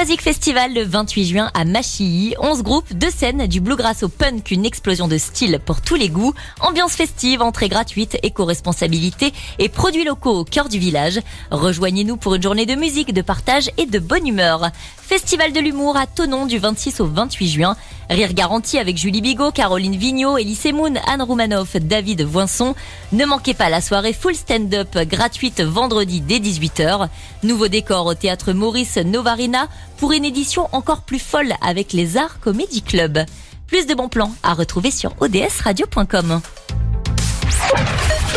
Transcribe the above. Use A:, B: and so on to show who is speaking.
A: Music Festival le 28 juin à Machilly. 11 groupes, 2 scènes, du bluegrass au punk, une explosion de style pour tous les goûts. Ambiance festive, entrée gratuite, éco-responsabilité et produits locaux au cœur du village. Rejoignez-nous pour une journée de musique, de partage et de bonne humeur. Festival de l'humour à Thonon du 26 au 28 juin. Rire garanti avec Julie Bigot, Caroline Vigneault, Elise Moon, Anne Roumanoff, David Voinson. Ne manquez pas la soirée full stand-up gratuite vendredi dès 18h. Nouveau décor au théâtre Maurice Novarina pour une édition encore plus folle avec les Arts Comedy Club. Plus de bons plans à retrouver sur odsradio.com.